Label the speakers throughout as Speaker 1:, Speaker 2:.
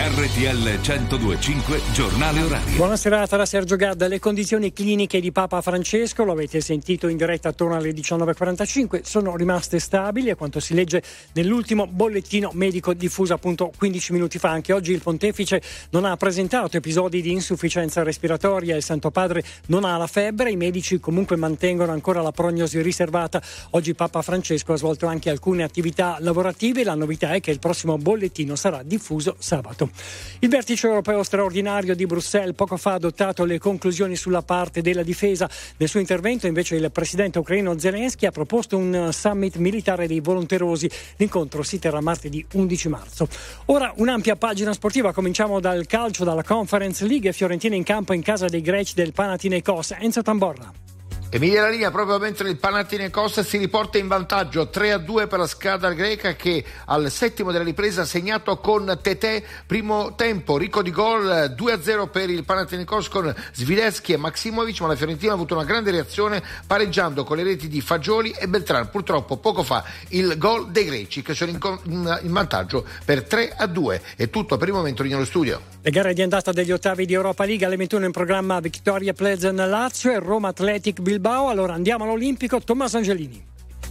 Speaker 1: RTL 102.5 Giornale Orario.
Speaker 2: Buona serata da Sergio Gadda. Le condizioni cliniche di Papa Francesco, lo avete sentito in diretta attorno alle 19.45, sono rimaste stabili, a quanto si legge nell'ultimo bollettino medico diffuso appunto 15 minuti fa. Anche oggi il pontefice non ha presentato episodi di insufficienza respiratoria, il Santo Padre non ha la febbre, i medici comunque mantengono ancora la prognosi riservata. Oggi Papa Francesco ha svolto anche alcune attività lavorative, la novità è che il prossimo bollettino sarà diffuso sabato. Il vertice europeo straordinario di Bruxelles poco fa ha adottato le conclusioni sulla parte della difesa. Nel suo intervento invece il presidente ucraino Zelensky ha proposto un summit militare dei volonterosi. L'incontro si terrà martedì 11 marzo. Ora un'ampia pagina sportiva, cominciamo dal calcio, dalla Conference League. Fiorentina in campo in casa dei greci del Panathinaikos. Enzo Tamborra.
Speaker 3: Emilia la linea proprio mentre il Panathinaikos si riporta in vantaggio 3-2 per la squadra greca, che al settimo della ripresa ha segnato con Tete. Primo tempo ricco di gol, 2-0 per il Panathinaikos con Svileschi e Maximovic, ma la Fiorentina ha avuto una grande reazione pareggiando con le reti di Fagioli e Beltran. Purtroppo poco fa il gol dei greci, che sono in vantaggio per 3-2. È tutto per il momento nello studio.
Speaker 2: Le gare di andata degli ottavi di Europa League, alle 21 in programma Victoria Plzen Lazio e Roma Athletic Bilbao. Allora andiamo all'Olimpico, Tommaso Angelini.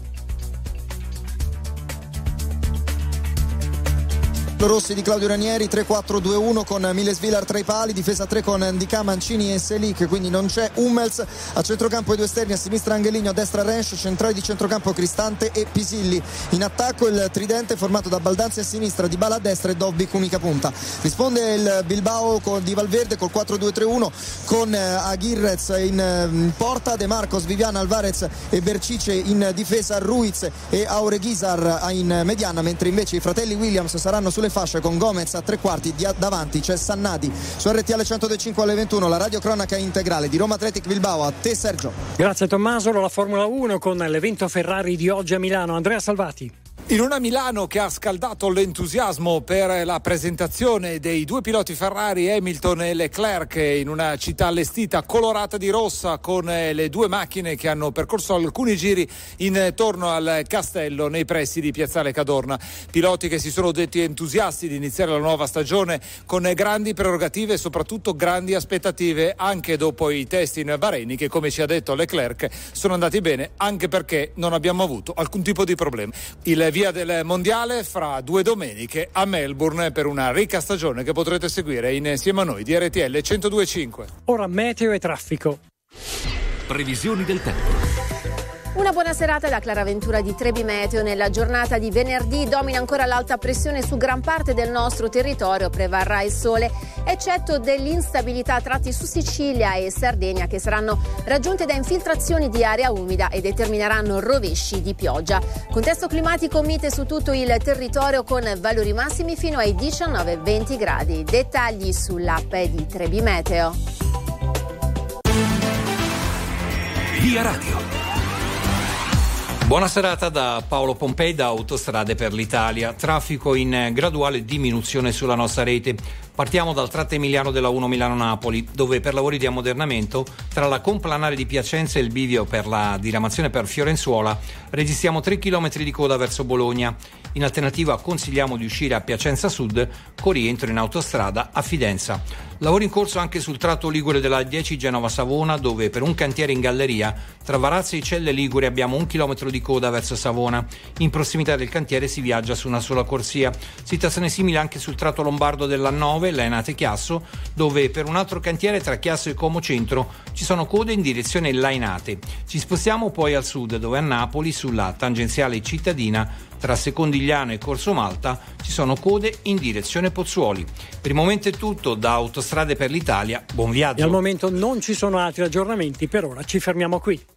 Speaker 4: Rossi di Claudio Ranieri, 3-4-2-1 con Miles-Vilar tra i pali, difesa 3 con Ndicà, Mancini e Selic, quindi non c'è Hummels. A centrocampo i due esterni, a sinistra Angeligno, a destra Rensch, centrali di centrocampo Cristante e Pisilli. In attacco il tridente formato da Baldanzi a sinistra, Dybala a destra e Dobbik unica punta. Risponde il Bilbao di Valverde col 4-2-3-1 con Aguirrez in porta, De Marcos, Viviana, Alvarez e Bercice in difesa, Ruiz e Aureguizar in mediana, mentre invece i fratelli Williams saranno sulle fasce con Gomez a tre quarti, davanti c'è Sannadi. Su RTL 105 alle 21 la radiocronaca integrale di Roma Athletic Bilbao. A te Sergio.
Speaker 2: Grazie Tommaso. La Formula 1 con l'evento Ferrari di oggi a Milano. Andrea Salvati.
Speaker 5: In una Milano che ha scaldato l'entusiasmo per la presentazione dei due piloti Ferrari, Hamilton e Leclerc, in una città allestita colorata di rossa con le due macchine che hanno percorso alcuni giri intorno al castello nei pressi di Piazzale Cadorna. Piloti che si sono detti entusiasti di iniziare la nuova stagione con grandi prerogative e soprattutto grandi aspettative, anche dopo i test in Bahrain che, come ci ha detto Leclerc, sono andati bene anche perché non abbiamo avuto alcun tipo di problema. Il via del mondiale fra 2 domeniche a Melbourne per una ricca stagione che potrete seguire insieme a noi di RTL 102.5.
Speaker 2: Ora meteo e traffico.
Speaker 1: Previsioni del tempo.
Speaker 6: Una buona serata da Clara Ventura di Trebi Meteo. Nella giornata di venerdì domina ancora l'alta pressione su gran parte del nostro territorio, prevarrà il sole, eccetto dell'instabilità a tratti su Sicilia e Sardegna, che saranno raggiunte da infiltrazioni di aria umida e determineranno rovesci di pioggia. Contesto climatico mite su tutto il territorio con valori massimi fino ai 19-20 gradi. Dettagli sull'app di Trebi Meteo.
Speaker 1: Via Radio.
Speaker 7: Buona serata da Paolo Pompei da Autostrade per l'Italia. Traffico in graduale diminuzione sulla nostra rete. Partiamo dal tratto emiliano della 1 Milano-Napoli, dove per lavori di ammodernamento tra la complanare di Piacenza e il bivio per la diramazione per Fiorenzuola registriamo 3 km di coda verso Bologna. In alternativa consigliamo di uscire a Piacenza Sud con rientro in autostrada a Fidenza. Lavori in corso anche sul tratto ligure della 10 Genova-Savona, dove per un cantiere in galleria tra Varazze e Celle Ligure abbiamo 1 chilometro di coda verso Savona. In prossimità del cantiere si viaggia su una sola corsia. Situazione simile anche sul tratto lombardo della 9 Lainate-Chiasso, dove per un altro cantiere tra Chiasso e Como Centro ci sono code in direzione Lainate. Ci spostiamo poi al sud, dove a Napoli sulla tangenziale cittadina tra Secondigliano e Corso Malta ci sono code in direzione Pozzuoli. Per il momento è tutto da Autostrade per l'Italia. Buon viaggio.
Speaker 2: E al momento non ci sono altri aggiornamenti, per ora ci fermiamo qui.